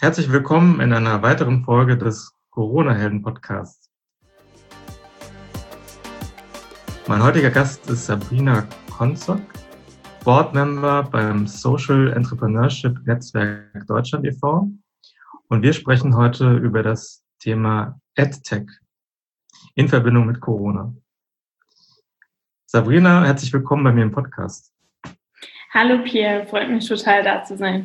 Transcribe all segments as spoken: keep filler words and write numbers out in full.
Herzlich willkommen in einer weiteren Folge des Corona-Helden-Podcasts. Mein heutiger Gast ist Sabrina Konzok, Boardmember beim Social Entrepreneurship Netzwerk Deutschland e V Und wir sprechen heute über das Thema EdTech in Verbindung mit Corona. Sabrina, herzlich willkommen bei mir im Podcast. Hallo Pierre, freut mich total, da zu sein.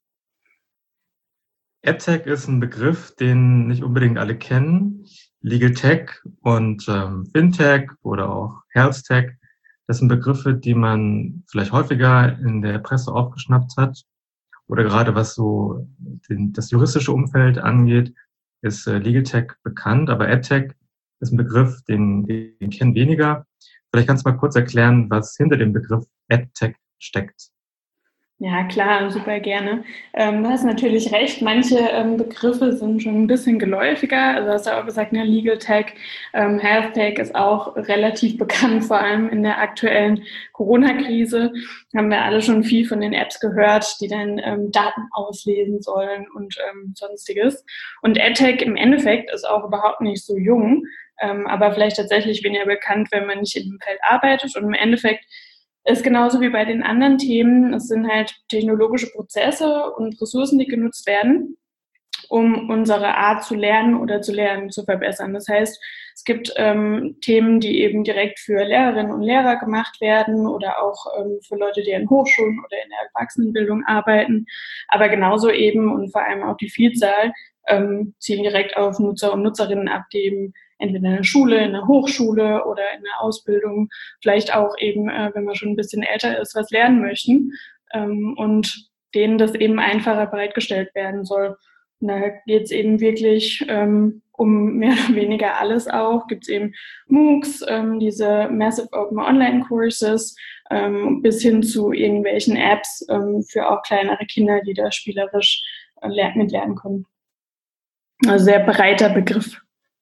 EdTech ist ein Begriff, den nicht unbedingt alle kennen. Legal Tech und ähm, Fintech oder auch Health Tech, das sind Begriffe, die man vielleicht häufiger in der Presse aufgeschnappt hat. Oder gerade was so den, das juristische Umfeld angeht, ist äh, Legal Tech bekannt. Aber EdTech ist ein Begriff, den, den kennen weniger. Vielleicht kannst du mal kurz erklären, was hinter dem Begriff EdTech steckt. Ja, klar, super gerne. Ähm, du hast natürlich recht, manche ähm, Begriffe sind schon ein bisschen geläufiger. Also hast du auch gesagt, ne, Legal Tech, ähm, Health Tech ist auch relativ bekannt, vor allem in der aktuellen Corona-Krise. Haben wir alle schon viel von den Apps gehört, die dann ähm, Daten auslesen sollen und ähm, sonstiges. Und EdTech im Endeffekt ist auch überhaupt nicht so jung, ähm, aber vielleicht tatsächlich weniger bekannt, wenn man nicht in dem Feld arbeitet. Und im Endeffekt ist genauso wie bei den anderen Themen. Es sind halt technologische Prozesse und Ressourcen, die genutzt werden, um unsere Art zu lernen oder zu lernen zu verbessern. Das heißt, es gibt ähm, Themen, die eben direkt für Lehrerinnen und Lehrer gemacht werden oder auch ähm, für Leute, die in Hochschulen oder in der Erwachsenenbildung arbeiten. Aber genauso eben und vor allem auch die Vielzahl ähm, zielen direkt auf Nutzer und Nutzerinnen ab, die eben entweder in der Schule, in der Hochschule oder in der Ausbildung, vielleicht auch eben, äh, wenn man schon ein bisschen älter ist, was lernen möchten ähm, und denen das eben einfacher bereitgestellt werden soll. Und da geht es eben wirklich ähm, um mehr oder weniger alles auch. Gibt es eben MOOCs, ähm, diese Massive Open Online Courses, ähm, bis hin zu irgendwelchen Apps ähm, für auch kleinere Kinder, die da spielerisch äh, mitlernen können. Also sehr breiter Begriff.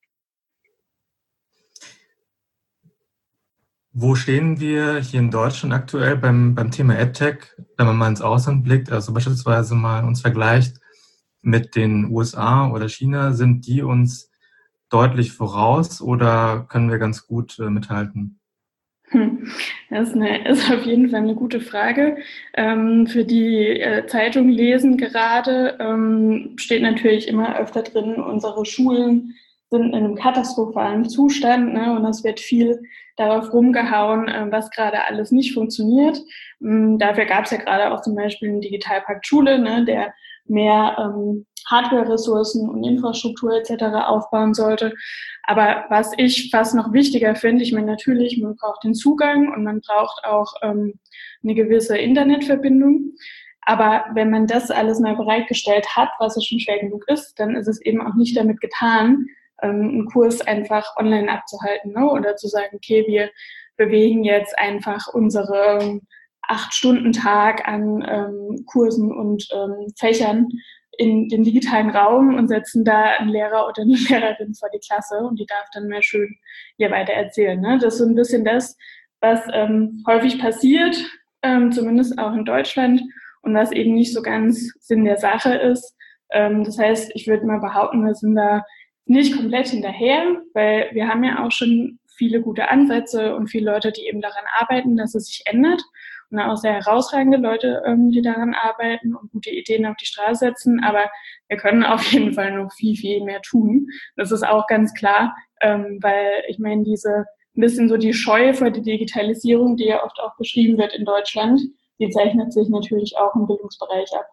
Wo stehen wir hier in Deutschland aktuell beim, beim Thema EdTech, wenn man mal ins Ausland blickt, also beispielsweise mal uns vergleicht mit den U S A oder China, sind die uns deutlich voraus oder können wir ganz gut äh, mithalten? Hm. Das ist, eine, ist auf jeden Fall eine gute Frage. Ähm, für die äh, Zeitung lesen gerade ähm, steht natürlich immer öfter drin, unsere Schulen sind in einem katastrophalen Zustand, ne? Und es wird viel darauf rumgehauen, äh, was gerade alles nicht funktioniert. Ähm, dafür gab es ja gerade auch zum Beispiel einen Digitalpakt Schule, ne, der mehr ähm, Hardware-Ressourcen und Infrastruktur et cetera aufbauen sollte. Aber was ich fast noch wichtiger finde, ich meine natürlich, man braucht den Zugang und man braucht auch ähm, eine gewisse Internetverbindung. Aber wenn man das alles mal bereitgestellt hat, was es schon schwer genug ist, dann ist es eben auch nicht damit getan, ähm, einen Kurs einfach online abzuhalten, ne? Oder zu sagen, okay, wir bewegen jetzt einfach unsere Acht-Stunden-Tag an ähm, Kursen und ähm, Fächern in den digitalen Raum und setzen da einen Lehrer oder eine Lehrerin vor die Klasse und die darf dann mehr schön hier weiter erzählen. Ne? Das ist so ein bisschen das, was ähm, häufig passiert, ähm, zumindest auch in Deutschland und was eben nicht so ganz Sinn der Sache ist. Ähm, das heißt, ich würde mal behaupten, wir sind da nicht komplett hinterher, weil wir haben ja auch schon viele gute Ansätze und viele Leute, die eben daran arbeiten, dass es sich ändert. Und auch sehr herausragende Leute, ähm, die daran arbeiten und gute Ideen auf die Straße setzen. Aber wir können auf jeden Fall noch viel, viel mehr tun. Das ist auch ganz klar, ähm, weil ich meine, diese ein bisschen so die Scheu vor der Digitalisierung, die ja oft auch beschrieben wird in Deutschland, die zeichnet sich natürlich auch im Bildungsbereich ab.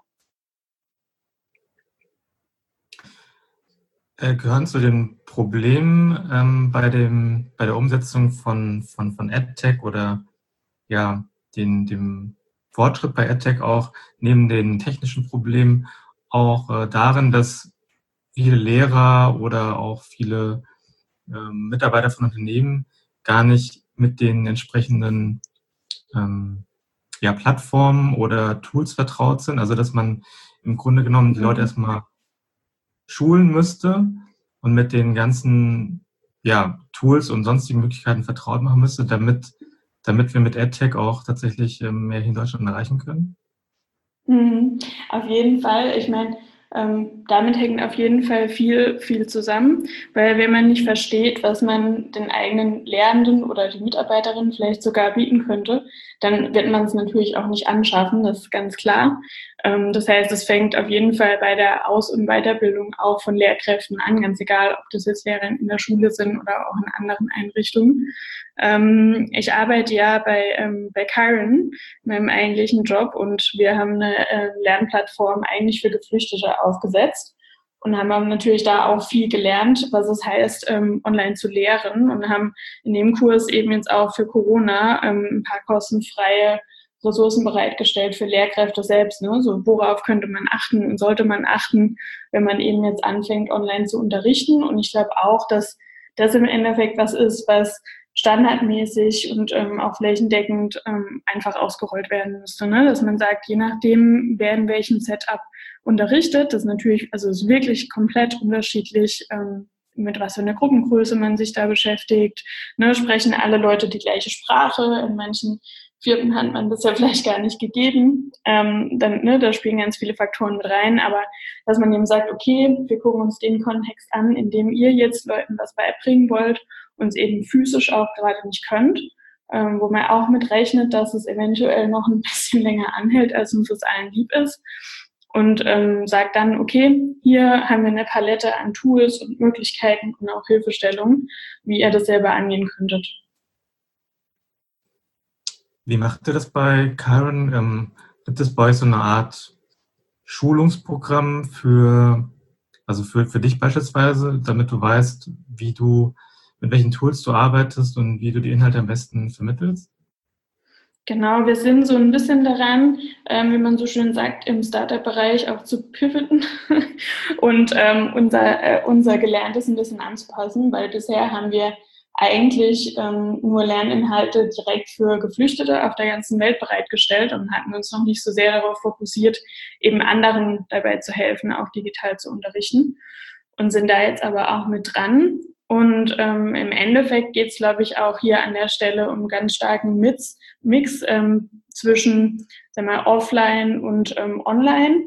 Äh, gehören zu den Problemen ähm, bei, dem, bei der Umsetzung von, von, von EdTech oder ja, den, dem Fortschritt bei EdTech auch neben den technischen Problemen auch äh, darin, dass viele Lehrer oder auch viele ähm, Mitarbeiter von Unternehmen gar nicht mit den entsprechenden ähm, ja, Plattformen oder Tools vertraut sind. Also dass man im Grunde genommen die Leute erstmal schulen müsste und mit den ganzen ja, Tools und sonstigen Möglichkeiten vertraut machen müsste, damit, damit wir mit EdTech auch tatsächlich mehr hier in Deutschland erreichen können? Mhm, auf jeden Fall. Ich meine, Ähm, damit hängt auf jeden Fall viel, viel zusammen, weil wenn man nicht versteht, was man den eigenen Lehrenden oder die Mitarbeiterin vielleicht sogar bieten könnte, dann wird man es natürlich auch nicht anschaffen, das ist ganz klar. Ähm, das heißt, es fängt auf jeden Fall bei der Aus- und Weiterbildung auch von Lehrkräften an, ganz egal, ob das jetzt Lehrer in der Schule sind oder auch in anderen Einrichtungen. Ähm, ich arbeite ja bei, ähm, bei Karen, meinem eigentlichen Job, und wir haben eine äh, Lernplattform eigentlich für Geflüchtete aufgesetzt und haben natürlich da auch viel gelernt, was es heißt, ähm, online zu lehren, und haben in dem Kurs eben jetzt auch für Corona ähm, ein paar kostenfreie Ressourcen bereitgestellt für Lehrkräfte selbst. Ne? So, worauf könnte man achten und sollte man achten, wenn man eben jetzt anfängt, online zu unterrichten? Und ich glaube auch, dass das im Endeffekt was ist, was standardmäßig und ähm, auch flächendeckend ähm, einfach ausgerollt werden müsste. Ne? Dass man sagt, je nachdem, wer in welchem Setup unterrichtet, das ist natürlich, also ist wirklich komplett unterschiedlich, ähm, mit was für einer Gruppengröße man sich da beschäftigt. Ne? Sprechen alle Leute die gleiche Sprache? In manchen Firmen hat man das ja vielleicht gar nicht gegeben. Ähm, dann, ne, da spielen ganz viele Faktoren mit rein, aber dass man eben sagt, okay, wir gucken uns den Kontext an, in dem ihr jetzt Leuten was beibringen wollt, uns eben physisch auch gerade nicht könnt, ähm, wo man auch mit rechnet, dass es eventuell noch ein bisschen länger anhält, als uns das allen lieb ist. Und ähm, sagt dann, okay, hier haben wir eine Palette an Tools und Möglichkeiten und auch Hilfestellungen, wie ihr das selber angehen könntet. Wie macht ihr das bei Karen? Ähm, gibt es bei euch so eine Art Schulungsprogramm für, also für, für dich beispielsweise, damit du weißt, wie du, mit welchen Tools du arbeitest und wie du die Inhalte am besten vermittelst? Genau, wir sind so ein bisschen daran, ähm, wie man so schön sagt, im Startup-Bereich auch zu pivoten und ähm, unser, äh, unser Gelerntes ein bisschen anzupassen, weil bisher haben wir eigentlich ähm, nur Lerninhalte direkt für Geflüchtete auf der ganzen Welt bereitgestellt und hatten uns noch nicht so sehr darauf fokussiert, eben anderen dabei zu helfen, auch digital zu unterrichten, und sind da jetzt aber auch mit dran. Und ähm, im Endeffekt geht es, glaube ich, auch hier an der Stelle um ganz starken Mix, Mix ähm, zwischen, sagen wir, offline und ähm, online.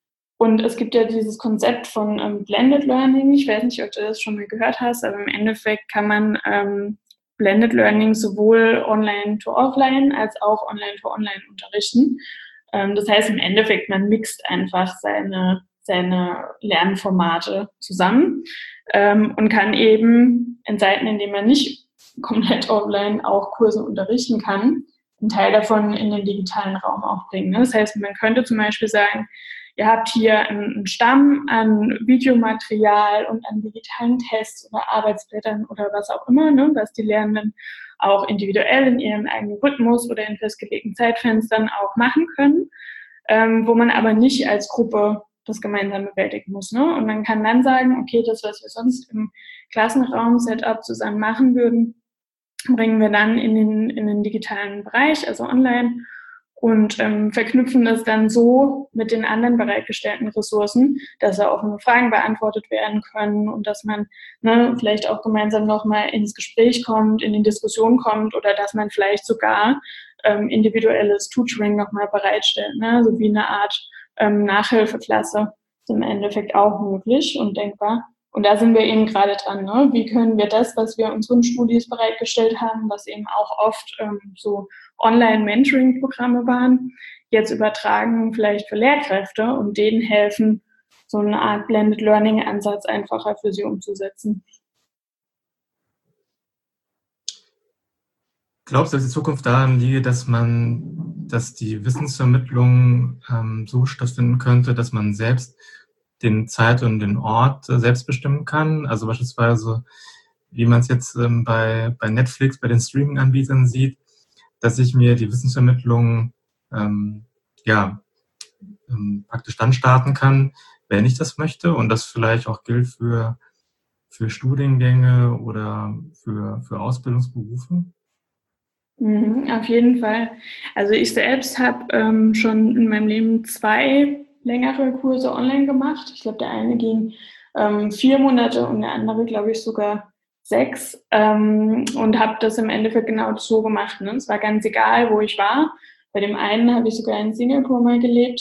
Und es gibt ja dieses Konzept von ähm, Blended Learning. Ich weiß nicht, ob du das schon mal gehört hast, aber im Endeffekt kann man ähm, Blended Learning sowohl online to offline als auch online to online unterrichten. Ähm, das heißt im Endeffekt, man mixt einfach seine, seine Lernformate zusammen ähm, und kann eben in Zeiten, in denen man nicht komplett offline auch Kurse unterrichten kann, einen Teil davon in den digitalen Raum auch bringen. Das heißt, man könnte zum Beispiel sagen, ihr habt hier einen Stamm an Videomaterial und an digitalen Tests oder Arbeitsblättern oder was auch immer, ne, was die Lernenden auch individuell in ihrem eigenen Rhythmus oder in festgelegten Zeitfenstern auch machen können, ähm, wo man aber nicht als Gruppe das gemeinsam bewältigen muss. Ne? Und man kann dann sagen, okay, das, was wir sonst im Klassenraum-Setup zusammen machen würden, bringen wir dann in den, in den digitalen Bereich, also online, und ähm, verknüpfen das dann so mit den anderen bereitgestellten Ressourcen, dass da offene Fragen beantwortet werden können und dass man ne, vielleicht auch gemeinsam nochmal ins Gespräch kommt, in die Diskussion kommt, oder dass man vielleicht sogar ähm, individuelles Tutoring nochmal bereitstellt, ne? So wie eine Art ähm, Nachhilfeklasse ist im Endeffekt auch möglich und denkbar. Und da sind wir eben gerade dran, ne? Wie können wir das, was wir unseren Studis bereitgestellt haben, was eben auch oft ähm, so Online-Mentoring-Programme waren, jetzt übertragen vielleicht für Lehrkräfte und denen helfen, so eine Art Blended Learning-Ansatz einfacher für sie umzusetzen. Glaubst du, dass die Zukunft daran liege, dass man, dass die Wissensvermittlung ähm, so stattfinden könnte, dass man selbst den Zeit und den Ort äh, selbst bestimmen kann? Also beispielsweise, wie man es jetzt ähm, bei, bei Netflix, bei den Streaming-Anbietern sieht, dass ich mir die Wissensvermittlung ähm, ja, ähm, praktisch dann starten kann, wenn ich das möchte, und das vielleicht auch gilt für, für Studiengänge oder für, für Ausbildungsberufe? Mhm, auf jeden Fall. Also ich selbst habe ähm, schon in meinem Leben zwei längere Kurse online gemacht. Ich glaube, der eine ging ähm, vier Monate und der andere, glaube ich, sogar sechs. Ähm, und habe das im Endeffekt genau so gemacht. Ne? Es war ganz egal, wo ich war. Bei dem einen habe ich sogar in Singapur mal gelebt.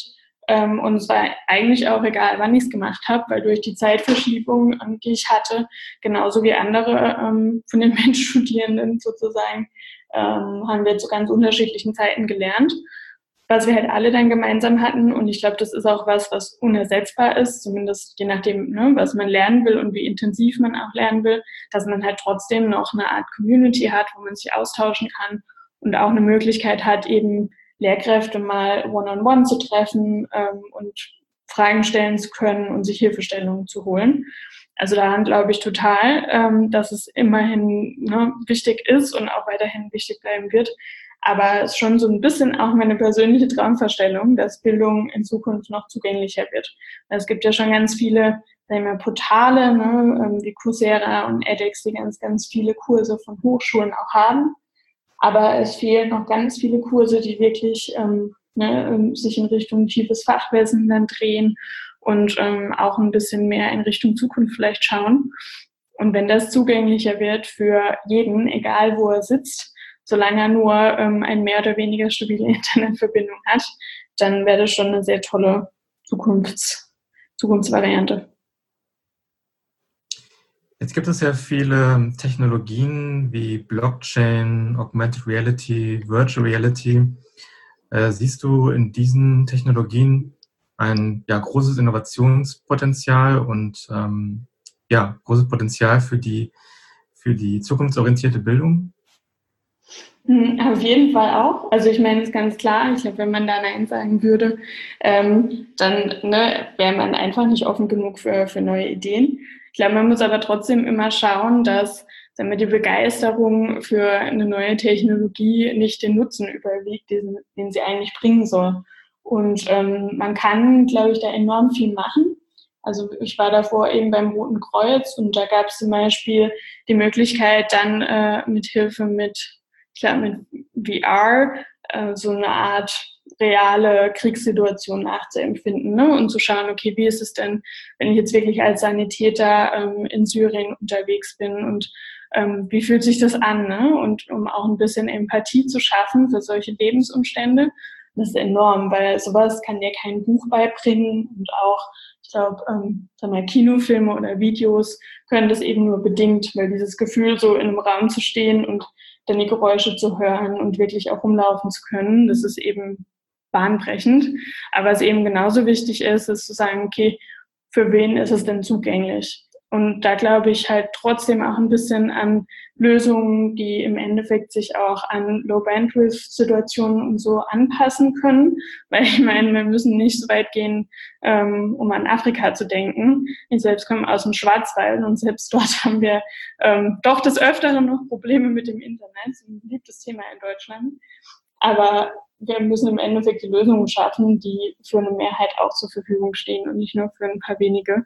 Ähm, und es war eigentlich auch egal, wann ich es gemacht habe, weil durch die Zeitverschiebung, ähm, die ich hatte, genauso wie andere ähm, von den Menschstudierenden sozusagen, ähm, haben wir zu ganz unterschiedlichen Zeiten gelernt. Was wir halt alle dann gemeinsam hatten, und ich glaube, das ist auch was, was unersetzbar ist, zumindest je nachdem, ne, was man lernen will und wie intensiv man auch lernen will, dass man halt trotzdem noch eine Art Community hat, wo man sich austauschen kann und auch eine Möglichkeit hat, eben Lehrkräfte mal one-on-one zu treffen ähm, und Fragen stellen zu können und sich Hilfestellungen zu holen. Also daran glaube ich total, ähm, dass es immerhin ne, wichtig ist und auch weiterhin wichtig bleiben wird. Aber es ist schon so ein bisschen auch meine persönliche Traumvorstellung, dass Bildung in Zukunft noch zugänglicher wird. Es gibt ja schon ganz viele, sagen wir, Portale, ne, wie Coursera und edX, die ganz, ganz viele Kurse von Hochschulen auch haben. Aber es fehlen noch ganz viele Kurse, die wirklich ähm, ne, sich in Richtung tiefes Fachwissen dann drehen und ähm, auch ein bisschen mehr in Richtung Zukunft vielleicht schauen. Und wenn das zugänglicher wird für jeden, egal wo er sitzt, solange er nur ähm, eine mehr oder weniger stabile Internetverbindung hat, dann wäre das schon eine sehr tolle Zukunfts- Zukunftsvariante. Jetzt gibt es ja viele Technologien wie Blockchain, Augmented Reality, Virtual Reality. Äh, siehst du in diesen Technologien ein ja, großes Innovationspotenzial und ähm, ja, großes Potenzial für die, für die zukunftsorientierte Bildung? Auf jeden Fall auch. Also ich meine, ist ganz klar, ich glaube, wenn man da Nein sagen würde, ähm, dann ne, wäre man einfach nicht offen genug für, für neue Ideen. Ich glaube, man muss aber trotzdem immer schauen, dass sagen wir, die Begeisterung für eine neue Technologie nicht den Nutzen überwiegt, den, den sie eigentlich bringen soll. Und ähm, man kann, glaube ich, da enorm viel machen. Also ich war davor eben beim Roten Kreuz und da gab es zum Beispiel die Möglichkeit, dann äh, mit Hilfe mit ich glaube, mit V R äh, so eine Art reale Kriegssituation nachzuempfinden, ne? Und zu schauen, okay, wie ist es denn, wenn ich jetzt wirklich als Sanitäter ähm, in Syrien unterwegs bin und ähm, wie fühlt sich das an, ne? Und um auch ein bisschen Empathie zu schaffen für solche Lebensumstände, das ist enorm, weil sowas kann dir kein Buch beibringen und auch, ich glaube, ähm, sag mal, Kinofilme oder Videos können das eben nur bedingt, weil dieses Gefühl, so in einem Raum zu stehen und dann die Geräusche zu hören und wirklich auch rumlaufen zu können, das ist eben bahnbrechend. Aber was eben genauso wichtig ist, ist zu sagen, okay, für wen ist es denn zugänglich? Und da glaube ich halt trotzdem auch ein bisschen an Lösungen, die im Endeffekt sich auch an Low-Bandwidth-Situationen und so anpassen können. Weil ich meine, wir müssen nicht so weit gehen, ähm, um an Afrika zu denken. Ich selbst komme aus dem Schwarzwald und selbst dort haben wir ähm, doch des Öfteren noch Probleme mit dem Internet. Das ist ein beliebtes Thema in Deutschland. Aber wir müssen im Endeffekt die Lösungen schaffen, die für eine Mehrheit auch zur Verfügung stehen und nicht nur für ein paar wenige.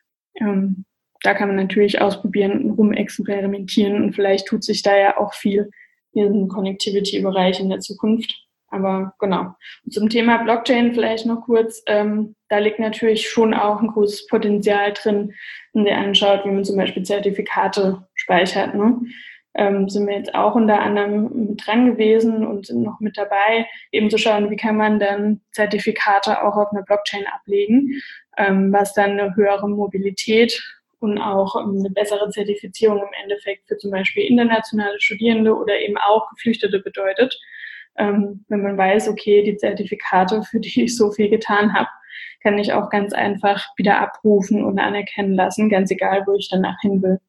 Ähm, da kann man natürlich ausprobieren und rumexperimentieren und vielleicht tut sich da ja auch viel in Connectivity-Bereich in der Zukunft. Aber genau. Und zum Thema Blockchain vielleicht noch kurz. Ähm, da liegt natürlich schon auch ein großes Potenzial drin, wenn ihr anschaut, wie man zum Beispiel Zertifikate speichert. Ne? Ähm, sind wir jetzt auch unter anderem mit dran gewesen und sind noch mit dabei, eben zu schauen, wie kann man dann Zertifikate auch auf einer Blockchain ablegen, ähm, was dann eine höhere Mobilität und auch eine bessere Zertifizierung im Endeffekt für zum Beispiel internationale Studierende oder eben auch Geflüchtete bedeutet. Ähm, wenn man weiß, okay, die Zertifikate, für die ich so viel getan habe, kann ich auch ganz einfach wieder abrufen und anerkennen lassen, ganz egal, wo ich danach hin will.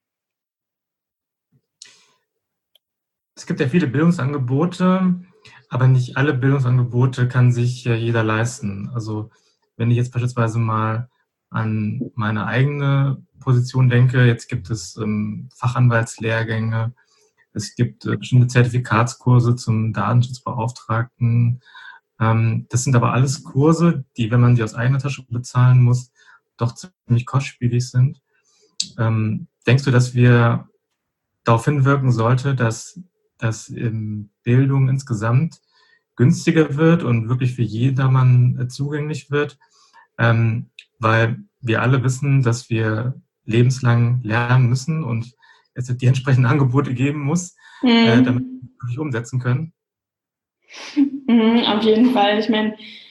Es gibt ja viele Bildungsangebote, aber nicht alle Bildungsangebote kann sich jeder leisten. Also wenn ich jetzt beispielsweise mal an meine eigene Position denke, jetzt gibt es ähm, Fachanwaltslehrgänge, es gibt äh, bestimmte Zertifikatskurse zum Datenschutzbeauftragten. Ähm, das sind aber alles Kurse, die, wenn man sie aus eigener Tasche bezahlen muss, doch ziemlich kostspielig sind. Ähm, denkst du, dass wir darauf hinwirken sollte, dass, dass ähm, Bildung insgesamt günstiger wird und wirklich für jedermann äh, zugänglich wird? Ähm, weil wir alle wissen, dass wir lebenslang lernen müssen und es die entsprechenden Angebote geben muss, mhm. äh, damit wir wirklich umsetzen können. Mhm, auf jeden Fall. Ich meine,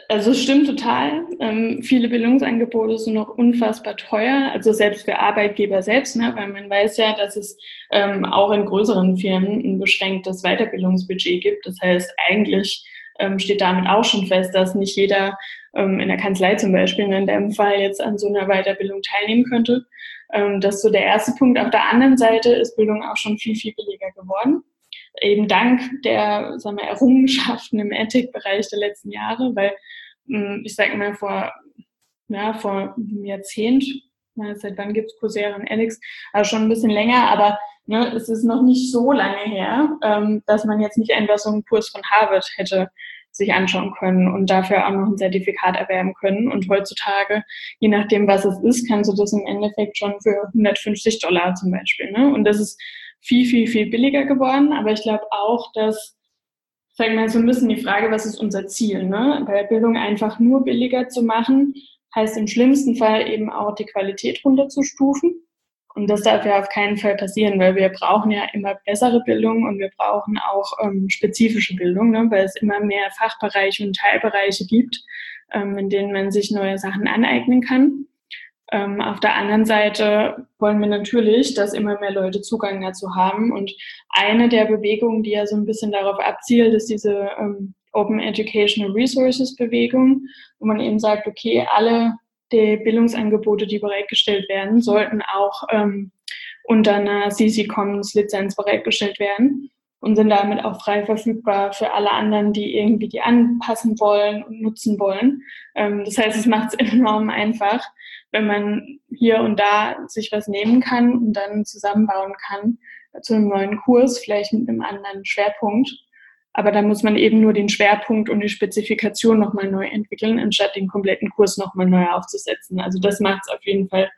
Also es stimmt total. Ähm, viele Bildungsangebote sind noch unfassbar teuer, also selbst für Arbeitgeber selbst, ne? Weil man weiß ja, dass es ähm, auch in größeren Firmen ein beschränktes Weiterbildungsbudget gibt. Das heißt, eigentlich ähm, steht damit auch schon fest, dass nicht jeder ähm, in der Kanzlei zum Beispiel in dem Fall jetzt an so einer Weiterbildung teilnehmen könnte. Ähm, das ist so der erste Punkt. Auf der anderen Seite ist Bildung auch schon viel, viel billiger geworden. Eben dank der, sagen wir, Errungenschaften im EdTech-Bereich der letzten Jahre, weil ich sage mal vor, ja, vor einem Jahrzehnt, seit wann gibt es Coursera und edX, also schon ein bisschen länger, aber ne, es ist noch nicht so lange her, ähm, dass man jetzt nicht einfach so einen Kurs von Harvard hätte sich anschauen können und dafür auch noch ein Zertifikat erwerben können. Und heutzutage, je nachdem, was es ist, kannst du das im Endeffekt schon für hundertfünfzig Dollar zum Beispiel. Ne? Und das ist viel, viel, viel billiger geworden. Aber ich glaube auch, dass, sagen wir mal, so ein bisschen die Frage, was ist unser Ziel? Ne? Bei der Bildung einfach nur billiger zu machen, heißt im schlimmsten Fall eben auch die Qualität runterzustufen. Und das darf ja auf keinen Fall passieren, weil wir brauchen ja immer bessere Bildung und wir brauchen auch ähm, spezifische Bildung, ne? Weil es immer mehr Fachbereiche und Teilbereiche gibt, ähm, in denen man sich neue Sachen aneignen kann. Ähm, auf der anderen Seite wollen wir natürlich, dass immer mehr Leute Zugang dazu haben. Und eine der Bewegungen, die ja so ein bisschen darauf abzielt, ist diese ähm, Open Educational Resources Bewegung, wo man eben sagt, okay, alle die Bildungsangebote, die bereitgestellt werden, sollten auch ähm, unter einer C C Commons Lizenz bereitgestellt werden und sind damit auch frei verfügbar für alle anderen, die irgendwie die anpassen wollen und nutzen wollen. Ähm, das heißt, es macht es enorm einfach, wenn man hier und da sich was nehmen kann und dann zusammenbauen kann zu einem neuen Kurs, vielleicht mit einem anderen Schwerpunkt. Aber da muss man eben nur den Schwerpunkt und die Spezifikation nochmal neu entwickeln, anstatt den kompletten Kurs nochmal neu aufzusetzen. Also das macht es auf jeden Fall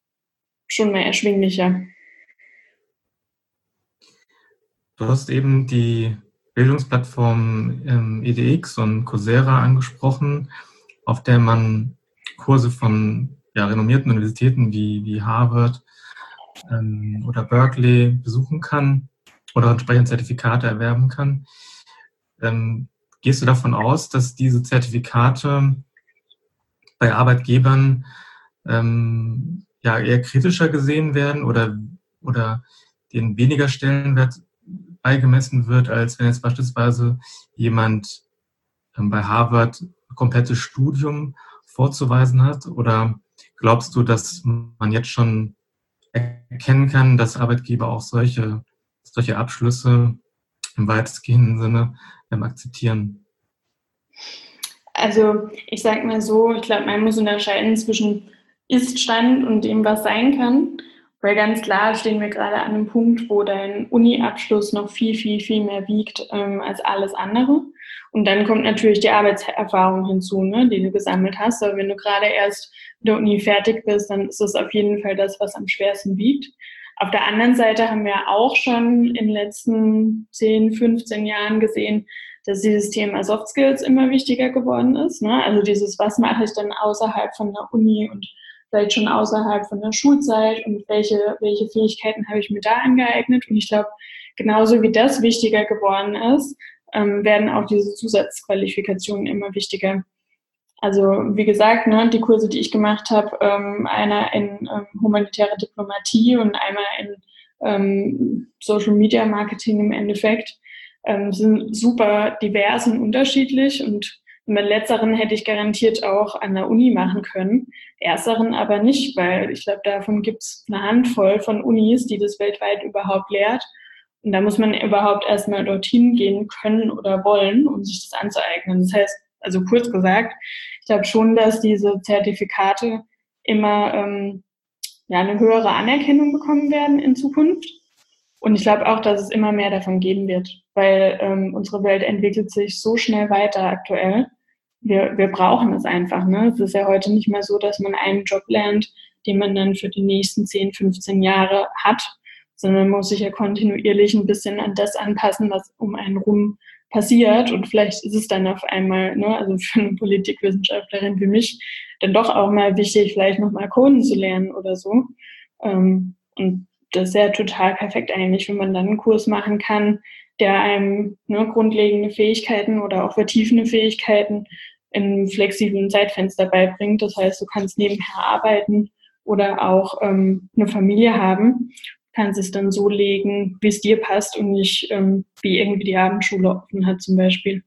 schon mehr erschwinglicher. Du hast eben die Bildungsplattform ähm, edX und Coursera angesprochen, auf der man Kurse von ja, renommierten Universitäten wie, wie Harvard ähm, oder Berkeley besuchen kann oder entsprechend Zertifikate erwerben kann. Ähm, gehst du davon aus, dass diese Zertifikate bei Arbeitgebern ähm, ja, eher kritischer gesehen werden oder, oder denen weniger Stellenwert beigemessen wird, als wenn jetzt beispielsweise jemand ähm, bei Harvard ein komplettes Studium vorzuweisen hat? Oder glaubst du, dass man jetzt schon erkennen kann, dass Arbeitgeber auch solche, solche Abschlüsse im weitestgehenden Sinne ähm, akzeptieren? Also ich sage mal so, ich glaube, man muss unterscheiden zwischen Ist-Stand und dem, was sein kann. Weil ganz klar stehen wir gerade an einem Punkt, wo dein Uni-Abschluss noch viel, viel, viel mehr wiegt ähm, als alles andere. Und dann kommt natürlich die Arbeitserfahrung hinzu, ne, die du gesammelt hast. Aber wenn du gerade erst mit der Uni fertig bist, dann ist das auf jeden Fall das, was am schwersten wiegt. Auf der anderen Seite haben wir auch schon in den letzten zehn, fünfzehn Jahren gesehen, dass dieses Thema Soft Skills immer wichtiger geworden ist. Ne? Also dieses, was mache ich dann außerhalb von der Uni und vielleicht schon außerhalb von der Schulzeit und welche, welche Fähigkeiten habe ich mir da angeeignet. Und ich glaube, genauso wie das wichtiger geworden ist, ähm, werden auch diese Zusatzqualifikationen immer wichtiger. Also wie gesagt, ne, die Kurse, die ich gemacht habe, ähm, einer in ähm, humanitäre Diplomatie und einmal in ähm, Social Media Marketing im Endeffekt, ähm, sind super divers und unterschiedlich. Und mit letzteren hätte ich garantiert auch an der Uni machen können, ersteren aber nicht, weil ich glaube, davon gibt es eine Handvoll von Unis, die das weltweit überhaupt lehrt. Und da muss man überhaupt erstmal dorthin gehen können oder wollen, um sich das anzueignen. Das heißt, also kurz gesagt, ich glaube schon, dass diese Zertifikate immer ähm, ja, eine höhere Anerkennung bekommen werden in Zukunft. Und ich glaube auch, dass es immer mehr davon geben wird, weil ähm, unsere Welt entwickelt sich so schnell weiter aktuell. Wir, wir brauchen es einfach. Ne? Es ist ja heute nicht mehr so, dass man einen Job lernt, den man dann für die nächsten zehn, fünfzehn Jahre hat, sondern man muss sich ja kontinuierlich ein bisschen an das anpassen, was um einen rum passiert. Und vielleicht ist es dann auf einmal, ne, also für eine Politikwissenschaftlerin wie mich, dann doch auch mal wichtig, vielleicht nochmal Coden zu lernen oder so. Ähm, und das ist ja total perfekt eigentlich, wenn man dann einen Kurs machen kann, der einem ne, grundlegende Fähigkeiten oder auch vertiefende Fähigkeiten in einem flexiblen Zeitfenster beibringt. Das heißt, du kannst nebenher arbeiten oder auch ähm, eine Familie haben, kannst es dann so legen, wie es dir passt und nicht ähm, wie irgendwie die Abendschule offen hat zum Beispiel.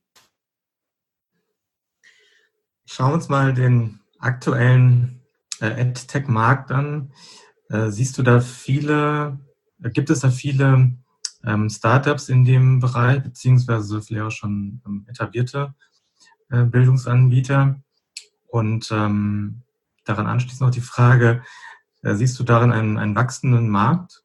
Schauen wir uns mal den aktuellen äh, EdTech-Markt an. Äh, siehst du da viele, äh, gibt es da viele ähm, Startups in dem Bereich, beziehungsweise vielleicht auch schon ähm, etablierte äh, Bildungsanbieter? Und ähm, daran anschließend noch die Frage, äh, siehst du darin einen, einen wachsenden Markt?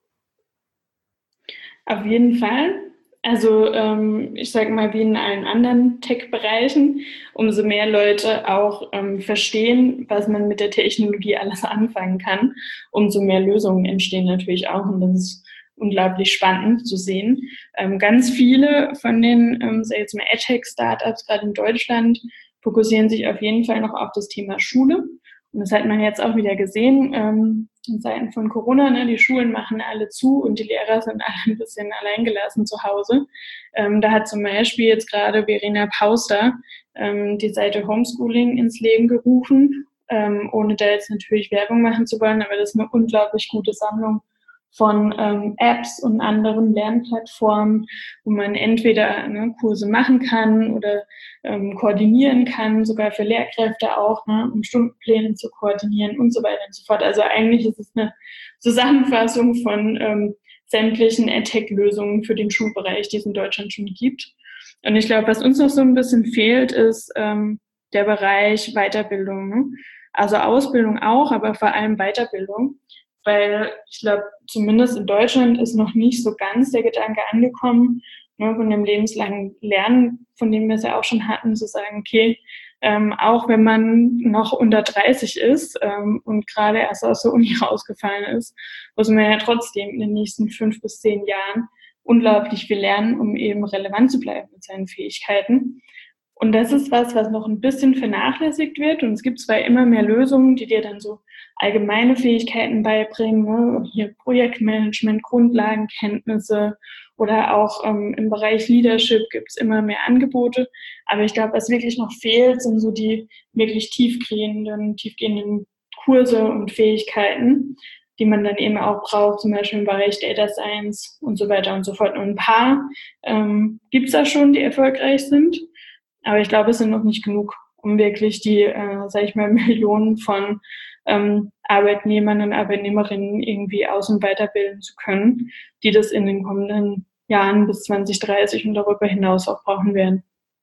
Auf jeden Fall. Also ähm, ich sage mal, wie in allen anderen Tech-Bereichen, umso mehr Leute auch ähm, verstehen, was man mit der Technologie alles anfangen kann, umso mehr Lösungen entstehen natürlich auch. Und das ist unglaublich spannend zu sehen. Ähm, ganz viele von den, ähm, sag ich jetzt mal, EdTech-Startups, gerade in Deutschland, fokussieren sich auf jeden Fall noch auf das Thema Schule. Und das hat man jetzt auch wieder gesehen, ähm, in Zeiten von Corona, ne, die Schulen machen alle zu und die Lehrer sind alle ein bisschen alleingelassen zu Hause. Ähm, da hat zum Beispiel jetzt gerade Verena Pauster ähm, die Seite Homeschooling ins Leben gerufen, ähm, ohne da jetzt natürlich Werbung machen zu wollen, aber das ist eine unglaublich gute Sammlung von ähm, Apps und anderen Lernplattformen, wo man entweder ne, Kurse machen kann oder ähm, koordinieren kann, sogar für Lehrkräfte auch, ne, um Stundenpläne zu koordinieren und so weiter und so fort. Also eigentlich ist es eine Zusammenfassung von ähm, sämtlichen EdTech-Lösungen für den Schulbereich, die es in Deutschland schon gibt. Und ich glaube, was uns noch so ein bisschen fehlt, ist ähm, der Bereich Weiterbildung. Ne? Also Ausbildung auch, aber vor allem Weiterbildung. Weil ich glaube, zumindest in Deutschland ist noch nicht so ganz der Gedanke angekommen, ne, von dem lebenslangen Lernen, von dem wir es ja auch schon hatten, zu sagen, okay, ähm, auch wenn man noch unter dreißig ist ähm, und gerade erst aus der Uni rausgefallen ist, muss man ja trotzdem in den nächsten fünf bis zehn Jahren unglaublich viel lernen, um eben relevant zu bleiben mit seinen Fähigkeiten. Und das ist was, was noch ein bisschen vernachlässigt wird. Und es gibt zwar immer mehr Lösungen, die dir dann so allgemeine Fähigkeiten beibringen, ne? Hier Projektmanagement, Grundlagenkenntnisse oder auch ähm, im Bereich Leadership gibt es immer mehr Angebote. Aber ich glaube, was wirklich noch fehlt, sind so die wirklich tiefgehenden, tiefgehenden Kurse und Fähigkeiten, die man dann eben auch braucht, zum Beispiel im Bereich Data Science und so weiter und so fort. Und ein paar ähm, gibt es da schon, die erfolgreich sind. Aber ich glaube, es sind noch nicht genug, um wirklich die, äh, sag ich mal, Millionen von ähm, Arbeitnehmern und Arbeitnehmerinnen irgendwie aus- und weiterbilden zu können, die das in den kommenden Jahren bis zwanzig dreißig und darüber hinaus auch brauchen werden.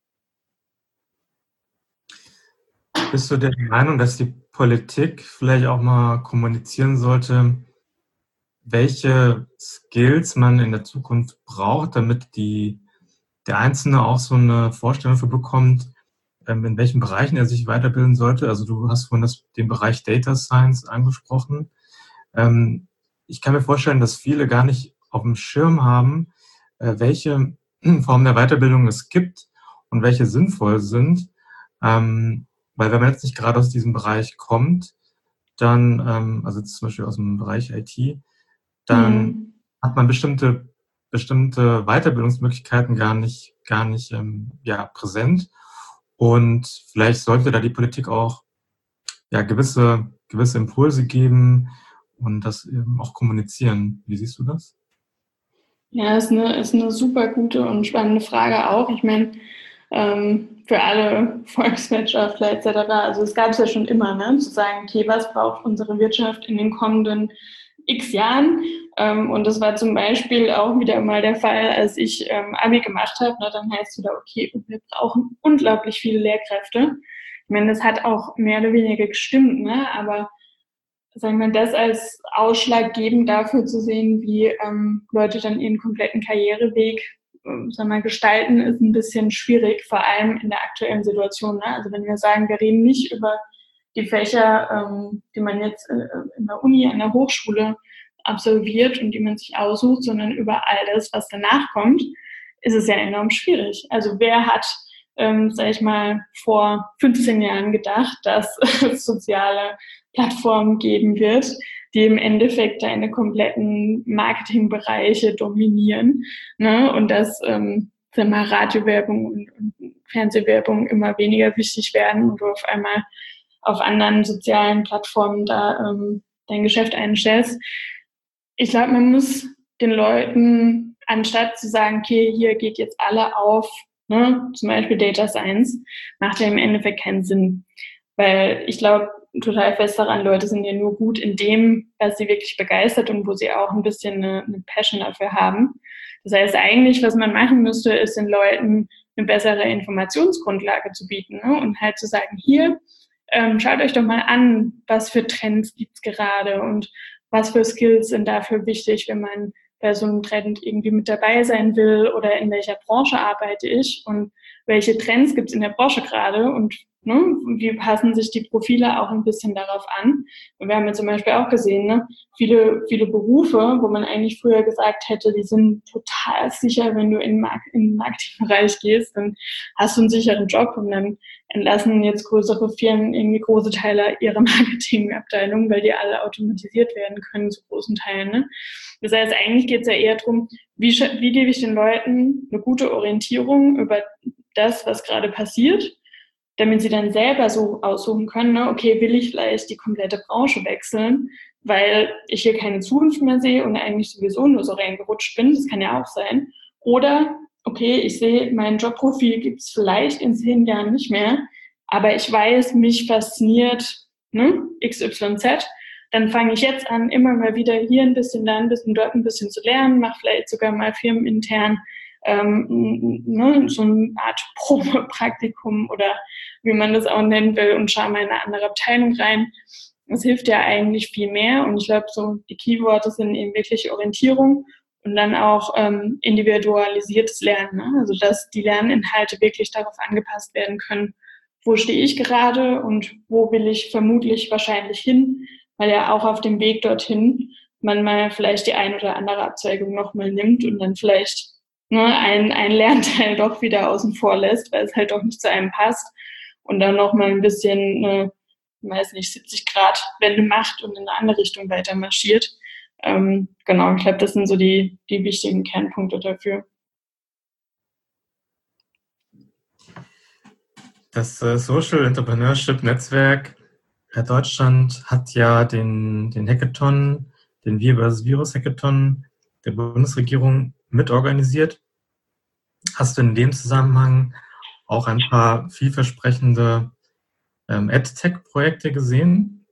Bist du der Meinung, dass die Politik vielleicht auch mal kommunizieren sollte, welche Skills man in der Zukunft braucht, damit die, der Einzelne auch so eine Vorstellung dafür bekommt, in welchen Bereichen er sich weiterbilden sollte? Also du hast vorhin das, den Bereich Data Science angesprochen. Ähm, ich kann mir vorstellen, dass viele gar nicht auf dem Schirm haben, äh, welche Formen der Weiterbildung es gibt und welche sinnvoll sind. Ähm, weil wenn man jetzt nicht gerade aus diesem Bereich kommt, dann, ähm, also zum Beispiel aus dem Bereich I T, dann Hm. hat man bestimmte, bestimmte Weiterbildungsmöglichkeiten gar nicht, gar nicht ähm, ja, präsent. Und vielleicht sollte da die Politik auch ja, gewisse, gewisse Impulse geben und das eben auch kommunizieren. Wie siehst du das? Ja, ist eine, ist eine super gute und spannende Frage auch. Ich meine, ähm, für alle Volkswirtschaftler et cetera. Also es gab es ja schon immer, ne? Zu sagen, okay, was braucht unsere Wirtschaft in den kommenden x Jahren? Ähm, und das war zum Beispiel auch wieder mal der Fall, als ich ähm, Abi gemacht habe. Ne? Dann heißt es wieder, okay, wir brauchen unglaublich viele Lehrkräfte. Ich meine, das hat auch mehr oder weniger gestimmt, ne? Aber sagen wir, das als ausschlaggebend dafür zu sehen, wie ähm, Leute dann ihren kompletten Karriereweg ähm, sagen wir, gestalten, ist ein bisschen schwierig, vor allem in der aktuellen Situation. Ne? Also wenn wir sagen, wir reden nicht über die Fächer, ähm, die man jetzt äh, in der Uni, an der Hochschule absolviert und die man sich aussucht, sondern über all das, was danach kommt, ist es ja enorm schwierig. Also wer hat, ähm, sag ich mal, vor fünfzehn Jahren gedacht, dass soziale Plattformen geben wird, die im Endeffekt deine kompletten Marketingbereiche dominieren, ne? Und das ähm, sind mal Radiowerbung und, und Fernsehwerbung immer weniger wichtig werden und du auf einmal auf anderen sozialen Plattformen da ähm, dein Geschäft einstellst. Ich glaube, man muss den Leuten, anstatt zu sagen, okay, hier geht jetzt alle auf, ne, zum Beispiel Data Science, macht ja im Endeffekt keinen Sinn. Weil ich glaube total fest daran, Leute sind ja nur gut in dem, was sie wirklich begeistert und wo sie auch ein bisschen eine, eine Passion dafür haben. Das heißt, eigentlich, was man machen müsste, ist den Leuten eine bessere Informationsgrundlage zu bieten, ne? Und halt zu sagen, hier, ähm, schaut euch doch mal an, was für Trends gibt's gerade und was für Skills sind dafür wichtig, wenn man bei so einem Trend irgendwie mit dabei sein will oder in welcher Branche arbeite ich und welche Trends gibt's in der Branche gerade und ne, wie passen sich die Profile auch ein bisschen darauf an. Und wir haben ja zum Beispiel auch gesehen, ne, viele, viele Berufe, wo man eigentlich früher gesagt hätte, die sind total sicher, wenn du in, Mark- in den Marketingbereich gehst, dann hast du einen sicheren Job und dann entlassen jetzt größere Firmen irgendwie große Teile ihrer Marketingabteilung, weil die alle automatisiert werden können zu großen Teilen. Ne? Das heißt, eigentlich geht es ja eher darum, wie, wie gebe ich den Leuten eine gute Orientierung über das, was gerade passiert, damit sie dann selber so aussuchen können, ne? Okay, will ich vielleicht die komplette Branche wechseln, weil ich hier keine Zukunft mehr sehe und eigentlich sowieso nur so reingerutscht bin, das kann ja auch sein. Oder, okay, ich sehe, mein Jobprofil gibt es vielleicht in zehn Jahren nicht mehr, aber ich weiß, mich fasziniert ne, X Y Z, dann fange ich jetzt an, immer mal wieder hier ein bisschen, da ein bisschen, dort ein bisschen zu lernen, mache vielleicht sogar mal firmenintern ähm, ne, so eine Art Probepraktikum oder wie man das auch nennen will und schaue mal in eine andere Abteilung rein. Das hilft ja eigentlich viel mehr und ich glaube, so die Keyworte sind eben wirklich Orientierung und dann auch ähm, individualisiertes Lernen, ne? Also dass die Lerninhalte wirklich darauf angepasst werden können, wo stehe ich gerade und wo will ich vermutlich wahrscheinlich hin, weil ja auch auf dem Weg dorthin man mal vielleicht die ein oder andere Abzweigung nochmal nimmt und dann vielleicht ne, ein, ein Lernteil doch wieder außen vor lässt, weil es halt doch nicht zu einem passt und dann nochmal ein bisschen, äh, weiß nicht, siebzig Grad Wende macht und in eine andere Richtung weiter marschiert. Ähm, genau, ich glaube, das sind so die, die wichtigen Kernpunkte dafür. Das äh, Social Entrepreneurship Netzwerk äh, Deutschland hat ja den, den Hackathon, den Wir versus Virus Hackathon der Bundesregierung mitorganisiert. Hast du in dem Zusammenhang auch ein paar vielversprechende ähm, EdTech-Projekte gesehen?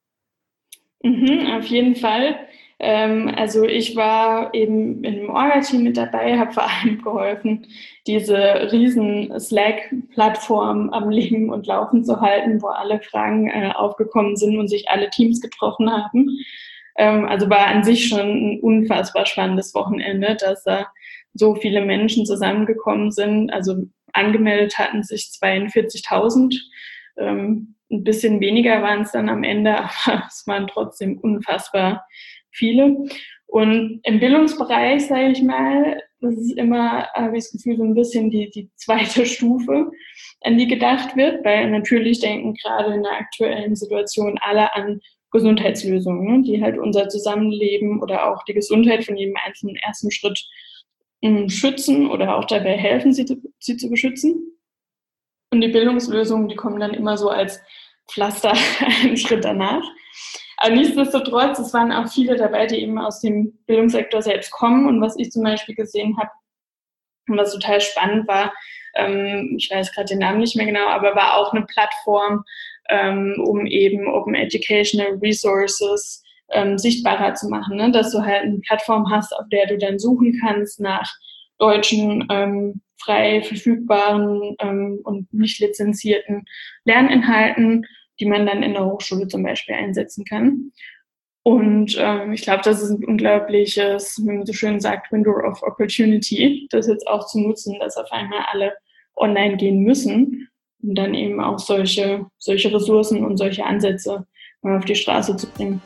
Mhm, auf jeden Fall. Ähm, also ich war eben in einem Orga-Team mit dabei, habe vor allem geholfen, diese riesen Slack-Plattform am Leben und Laufen zu halten, wo alle Fragen äh, aufgekommen sind und sich alle Teams getroffen haben. Ähm, also war an sich schon ein unfassbar spannendes Wochenende, dass da so viele Menschen zusammengekommen sind. Also angemeldet hatten sich zweiundvierzigtausend. Ähm, ein bisschen weniger waren es dann am Ende, aber es waren trotzdem unfassbar viele. Und im Bildungsbereich, sage ich mal, das ist immer, habe ich das Gefühl, so ein bisschen die, die zweite Stufe, an die gedacht wird, weil natürlich denken gerade in der aktuellen Situation alle an Gesundheitslösungen, die halt unser Zusammenleben oder auch die Gesundheit von jedem einzelnen ersten Schritt mh, schützen oder auch dabei helfen, sie, sie zu beschützen. Und die Bildungslösungen, die kommen dann immer so als Pflaster einen Schritt danach. Aber nichtsdestotrotz, es waren auch viele dabei, die eben aus dem Bildungssektor selbst kommen. Und was ich zum Beispiel gesehen habe, und was total spannend war, ähm, ich weiß gerade den Namen nicht mehr genau, aber war auch eine Plattform, ähm, um eben Open Educational Resources ähm, sichtbarer zu machen, ne? Dass du halt eine Plattform hast, auf der du dann suchen kannst nach deutschen ähm, frei verfügbaren ähm, und nicht lizenzierten Lerninhalten, die man dann in der Hochschule zum Beispiel einsetzen kann. Und ähm, ich glaube, das ist ein unglaubliches, wie man so schön sagt, Window of Opportunity, das jetzt auch zu nutzen, dass auf einmal alle online gehen müssen, um dann eben auch solche, solche Ressourcen und solche Ansätze mal auf die Straße zu bringen.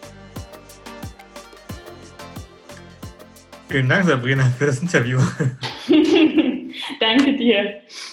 Vielen Dank, Sabrina, für das Interview. Danke dir.